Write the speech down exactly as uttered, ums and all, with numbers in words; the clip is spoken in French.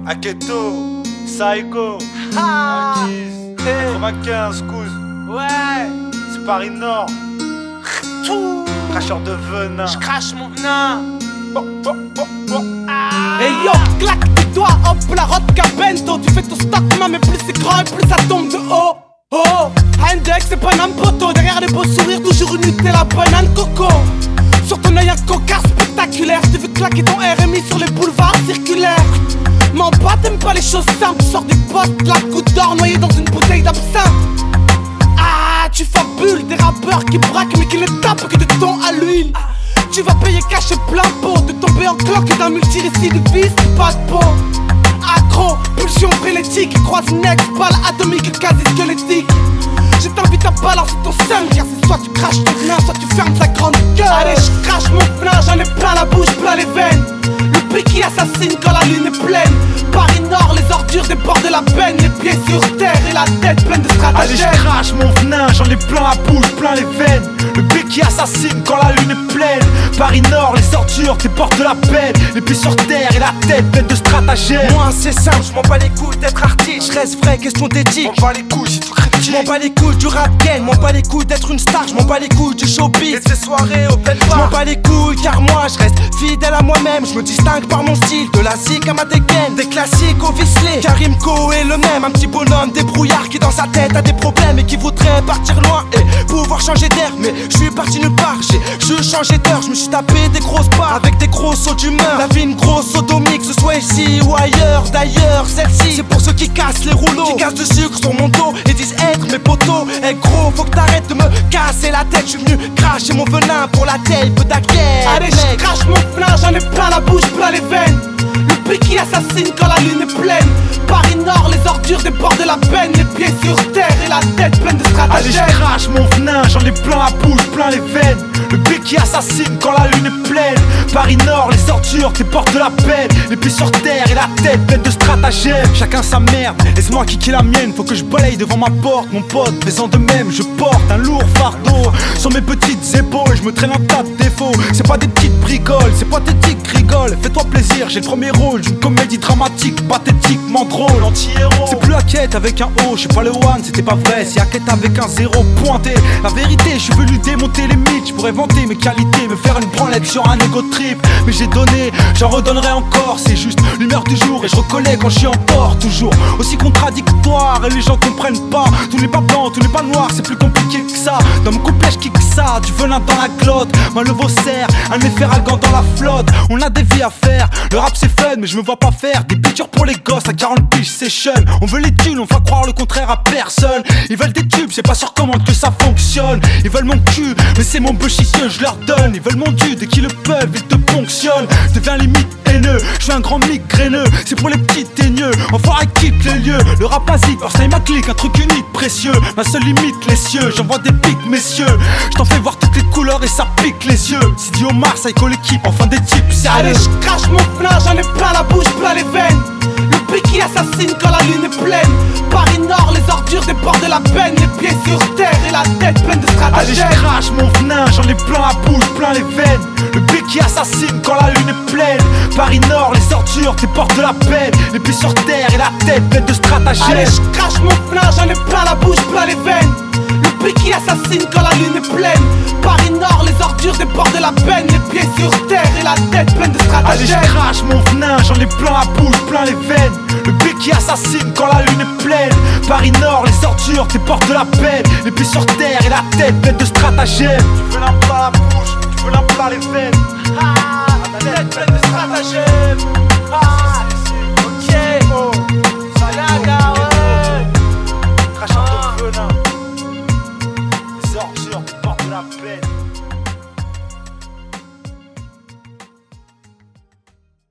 Aketo, Psycho, Ah, Anguise, quatre-vingt-quinze, Couze. ouais, C'est Paris Nord. tout. Cracheur de venin. Je crache mon venin. Oh, oh, oh, oh. Et yo, claque tes doigts, hop la vodka bento. Tu fais ton stock, ma mais plus c'est grand et plus ça tombe de haut. Oh, Index c'est pas n'importe. Derrière les beaux sourires, toujours une Nutella, banane, coco. Sur ton œil un coca spectaculaire. Je t'ai vu claquer ton R M I sur les boulevards circulaires. M'en bats, t'aimes pas les choses simples. Tu sors du poste, la goutte d'or noyée dans une bouteille d'absinthe. Ah, tu fabules des rappeurs qui braquent mais qui ne tapent que de ton à l'huile. Tu vas payer cash et plein pot de tomber en cloque d'un multirécidiviste, pas de peau. Accro, pulsion frénétique, croise next, balle atomique, quasi squelettique. Je t'invite à balancer ton seum, car c'est soit tu craches ton venin, soit tu fermes ta grande gueule. Allez, je crache mon venin, j'en ai plein la bouche, plein les veines. Le pic qui assassine quand la lune est pleine. Paris Nord, les ordures débordent de la peine. Les pieds sur terre et la tête pleine de Allez, stratagèmes. je crache mon venin, j'en ai plein la bouche, plein les veines. Le bec qui assassine quand la lune est pleine. Paris Nord, les ordures déportent de la peine. Les pieds sur terre et la tête pleine de stratagèmes. Moi c'est simple, je m'en bats les couilles d'être artiste, je reste vrai, question d'éthique. M'en bats les couilles si tu critiques. Je m'en bats les couilles du rap game, m'en bats les couilles d'être une star, je m'en bats les couilles du showbiz Et de ces soirées au plein Je m'en bar. bats les couilles car moi je reste fidèle à moi-même. Je me distingue par mon style, de la zik à ma dégaine. Des classiques au Visley, Karimco est le même. Un petit bonhomme débrouillard qui dans sa tête a des problèmes et qui voudrait partir loin et pouvoir changer d'air. Mais je suis parti nulle part, j'ai juste changé d'heure. Je me suis tapé des grosses barres avec des gros sauts d'humeur. La vie une grosse sodomie, que ce soit ici ou ailleurs. D'ailleurs celle-ci c'est pour ceux qui cassent les rouleaux, qui cassent du sucre sur mon dos et disent être mes potos. Eh gros faut que t'arrêtes de me casser la tête. Je suis venu cracher mon venin pour la tape d'Aguerre. Allez, je crache mon venin, j'en ai plein la bouche, plein les veines. Le pic qui assassine quand la lune est pleine. Paris Nord, les ordures débordent de la peine. Les pieds sur terre et la tête pleine de Allez, je stratagèmes. crache mon venin, j'en ai plein la bouche, plein les veines. Le bec qui assassine quand la lune est pleine. Paris Nord, les ordures déportent de la peine. Les pieds sur terre et la tête pleine de stratagèmes. Chacun sa merde, laisse-moi kicker la mienne. Faut que je balaye devant ma porte, mon pote. Faisant de même, je porte un lourd fardeau sur mes petites épaules. Je me traîne un tas de défauts. C'est pas des petites bricoles, c'est pathétique, rigole. Fais-toi plaisir, j'ai le premier rôle d'une comédie dramatique, pathétiquement drôle. Anti-héros. C'est plus la quête avec un O, je suis pas le one, c'était pas vrai. C'est la quête avec un zéro pointé. La vérité, je suis venu démonter les mythes. Je pourrais vanter mes qualités, me faire une branlette sur un ego trip. Mais j'ai donné, j'en redonnerai encore. C'est juste l'humeur du jour et je reconnais quand je suis en tort. Toujours aussi contradictoire et les gens comprennent pas. Tout n'est pas blanc, tout n'est pas noir, c'est plus compliqué que ça. Dans mon couplet, je kick ça, du venin dans la glotte. Ma leveau serre, un effet argan dans la flotte. On a des vies à faire, le rap c'est fun, mais je me vois pas faire des pictures pour les gosses à quarante piges session. On veut les thunes, on va croire le contraire à personne. Ils veulent des tubes, c'est pas sur commande que ça fonctionne. Ils veulent mon cul, mais c'est mon bullshit que je leur donne. Ils veulent mon dû, dès qu'ils le peuvent, ils te ponctionnent. Je deviens limite haineux, je suis un grand migraineux. C'est pour les petits teigneux, enfin quitte les lieux. Le rap basique, alors ça ma clique, un truc unique, précieux. Ma seule limite, les cieux, j'envoie des pics, messieurs. Je t'en fais voir toutes les couleurs et ça pique les yeux. Sidi Omar, Psycho l'équipe, enfin des types Allez, sérieux. je crache mon venin, j'en ai plein la bouche, plein les veines. Le pic qui assassine quand la lune est pleine. Paris Nord, les ordures débordent de la peine. Les pieds sur terre et la tête pleine de Allez, je stratagèmes. crache mon venin, j'en ai plein la bouche, plein les veines. Le bec qui assassine quand la lune est pleine. Paris Nord, les ordures déportent de la peine. Les pieds sur terre et la tête pleine de Allez, stratagèmes. je crache mon venin, j'en ai plein la bouche, plein les veines. Le pic qui assassine quand la lune est pleine. Paris Nord, les ordures débordent de la peine. Les pieds sur terre et la tête pleine de Allez, je stratagèmes. crache mon venin, j'en ai plein la bouche, plein les veines. Le bec qui assassine quand la lune est pleine. Paris Nord, les ordures déportent de la peine. Les pieds sur terre et la tête pleine de stratagèmes. Tu veux l'un plein la bouche, tu veux l'un plein les veines. Ah, la tête pleine de stratagèmes. Ah, ok. Oh, Yaga, ouais. crachant ton venin. Les ordures déportent de la peine.